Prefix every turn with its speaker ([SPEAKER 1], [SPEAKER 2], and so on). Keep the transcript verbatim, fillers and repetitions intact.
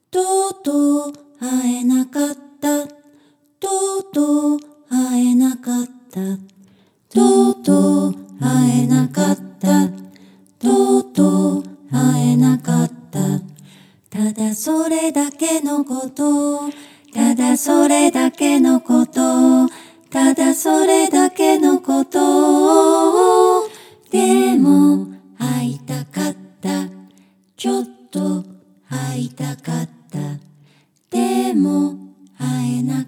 [SPEAKER 1] とうとう会えなかった。とうとう会えなかった。とうとう会えなかった。とうとう会えなかった。ただそれだけのこと。ただそれだけのこと。ただそれだけのこと。でも会いたかった。ちょっと会いたかった。でも会えな